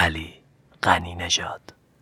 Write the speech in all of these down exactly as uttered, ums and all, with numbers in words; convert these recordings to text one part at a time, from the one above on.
علی غنی نژاد.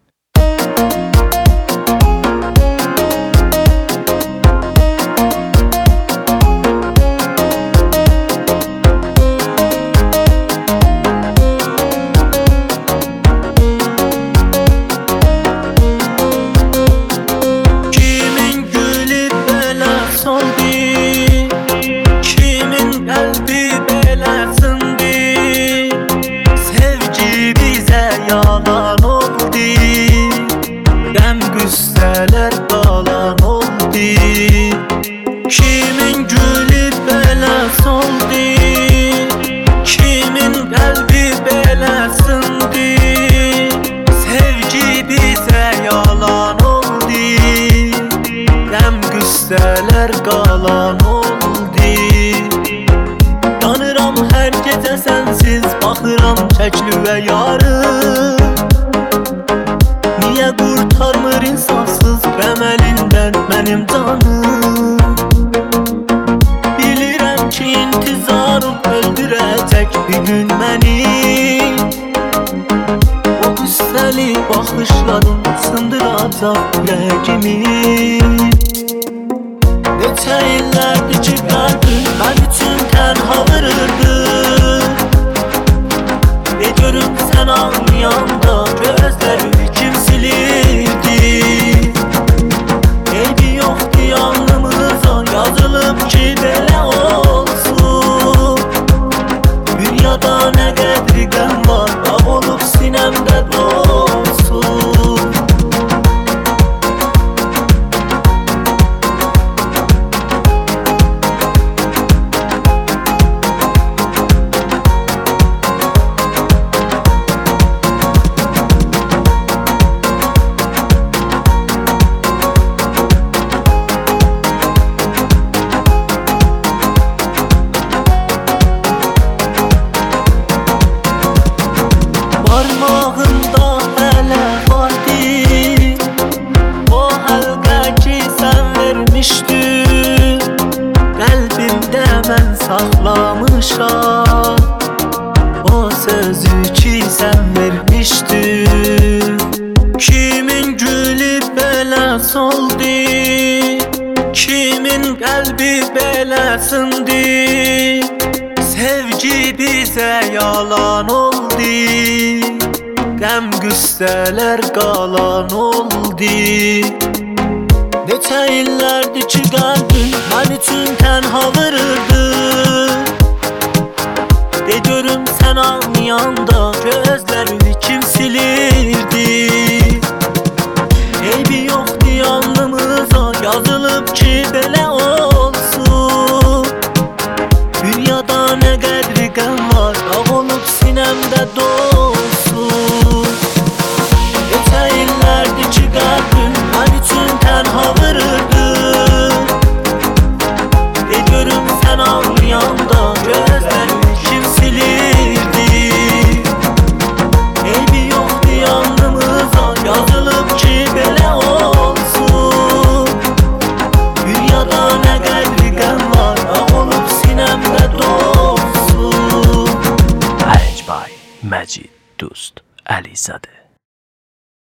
Yalan oldu, dem güzələr qalan oldu. Kimin gülü belə soldu, kimin qəlbi belə sındı. Sevgi bizə yalan oldu, dem güzələr qalan oldu. Yanıram hər gecə sənsiz, baxıram şəklinə yarı. Niye kurtarmır insafsız qəməlindən mənim canım? Bilirəm ki intizarım öldürəcək bir gün məni. O qüssəli baxışların sındıracaq ürəyimi. Neçə illərdir ki qəlbim mən üçün tənha vırırdı. Ne görüm sən ağlayanda gözlərimi kim silirdi? Eybi yoxdu yanımıza, yazılıb ki belə olsun. Dünyada nə qədri qəm var, dağ olub sinəmdə dolsun. Parmağında hələ vardı o həlqə ki sən vermişdin. Qəlbimdə mən saxlamışam o sözü ki sən vermişdin. Kimin gülü belə soldu, kimin qəlbi belə sındı. Sevgi bizə yalan oldu, qəm qüssələr qalan oldu. Neçə illərdir ki qəlbim mən üçün tənha vırırdı. De görüm sən ağlayanda gözlərini kim silirdi? Eybi yoxdu yanımıza, yazılıb ki belə olsun. Dünyada nə qədri qəm var, dağ olub sinəmdə dolsun. Neçə illərdir ki qəlbim mən üçün tənha vırırdı. De görüm sən ağlayanda gözlərimi kim silirdi? Eybi yoxdu yanımıza, yazılıb ki belə olsun. Dünyada nə qədri qəm var, dağ olub sinəmdə dolsun. Arrange by Majid Dost Ali Zade.